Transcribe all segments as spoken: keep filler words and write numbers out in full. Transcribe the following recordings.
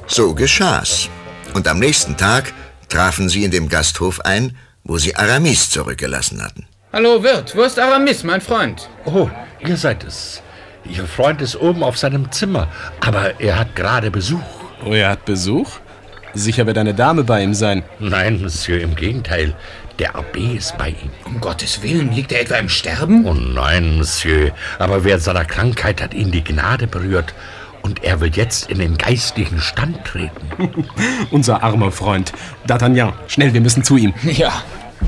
So geschah's. Und am nächsten Tag trafen sie in dem Gasthof ein, wo sie Aramis zurückgelassen hatten. Hallo Wirt, wo ist Aramis, mein Freund? Oh, ihr seid es. Ihr Freund ist oben auf seinem Zimmer, aber er hat gerade Besuch. Oh, er hat Besuch? Sicher wird eine Dame bei ihm sein. Nein, Monsieur, im Gegenteil. Der Abbé ist bei ihm. Um Gottes Willen, liegt er etwa im Sterben? Oh nein, Monsieur, aber während seiner Krankheit hat ihn die Gnade berührt. Und er will jetzt in den geistlichen Stand treten. Unser armer Freund. D'Artagnan, schnell, wir müssen zu ihm. Ja.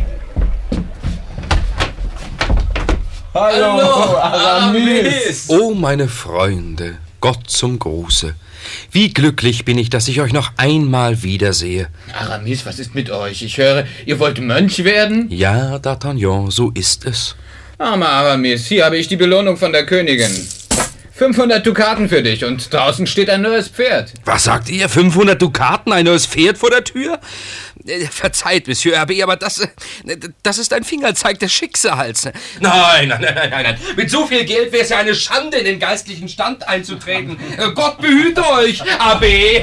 Hallo, Aramis. Oh, meine Freunde, Gott zum Gruße. Wie glücklich bin ich, dass ich euch noch einmal wiedersehe. Aramis, was ist mit euch? Ich höre, ihr wollt Mönch werden? Ja, D'Artagnan, so ist es. Armer Aramis, hier habe ich die Belohnung von der Königin. fünfhundert Dukaten für dich und draußen steht ein neues Pferd. Was sagt ihr? fünfhundert Dukaten? Ein neues Pferd vor der Tür? Äh, verzeiht, Monsieur Abbé, aber das, äh, das ist ein Fingerzeig des Schicksals. Nein, nein, nein, nein, nein. Mit so viel Geld wäre es ja eine Schande, in den geistlichen Stand einzutreten. Äh, Gott behüte euch, Abbé.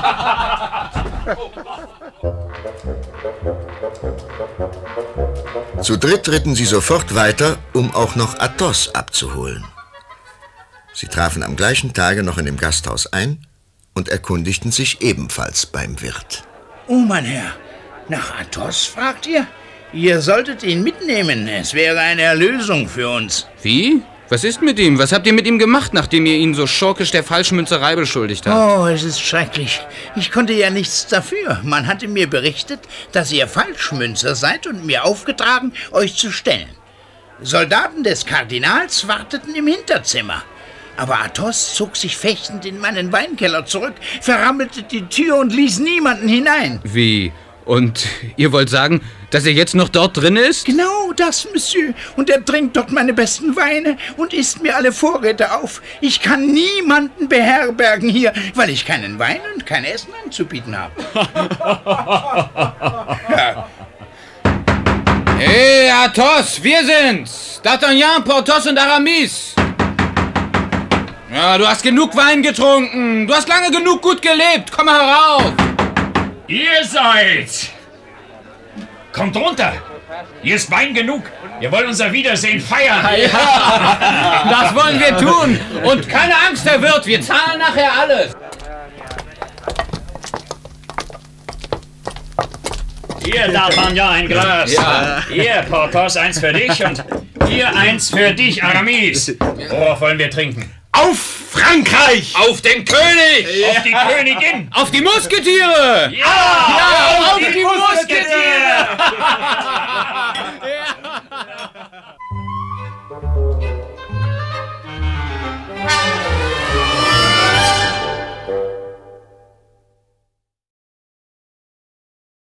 Zu dritt ritten sie sofort weiter, um auch noch Athos abzuholen. Sie trafen am gleichen Tage noch in dem Gasthaus ein und erkundigten sich ebenfalls beim Wirt. Oh, mein Herr, nach Athos fragt ihr? Ihr solltet ihn mitnehmen, es wäre eine Erlösung für uns. Wie? Was ist mit ihm? Was habt ihr mit ihm gemacht, nachdem ihr ihn so schurkisch der Falschmünzerei beschuldigt habt? Oh, es ist schrecklich. Ich konnte ja nichts dafür. Man hatte mir berichtet, dass ihr Falschmünzer seid und mir aufgetragen, euch zu stellen. Soldaten des Kardinals warteten im Hinterzimmer. Aber Athos zog sich fechtend in meinen Weinkeller zurück, verrammelte die Tür und ließ niemanden hinein. Wie? Und ihr wollt sagen, dass er jetzt noch dort drin ist? Genau das, Monsieur. Und er trinkt dort meine besten Weine und isst mir alle Vorräte auf. Ich kann niemanden beherbergen hier, weil ich keinen Wein und kein Essen anzubieten habe. Ja. Hey, Athos, wir sind's! D'Artagnan, Porthos und Aramis! Ja, du hast genug Wein getrunken. Du hast lange genug gut gelebt. Komm mal herauf. Ihr seid. Kommt runter. Hier ist Wein genug. Wir wollen unser Wiedersehen feiern. Ja, das wollen wir tun. Und keine Angst, Herr Wirt. Wir zahlen nachher alles. Hier, D'Artagnan, ein Glas. Ja. Hier, Porthos, eins für dich und hier eins für dich, Aramis. Worauf wollen wir trinken? Auf Frankreich! Auf den König! Ja. Auf die Königin! Auf die Musketiere! Ja! Ja, auf, auf die, die Musketiere!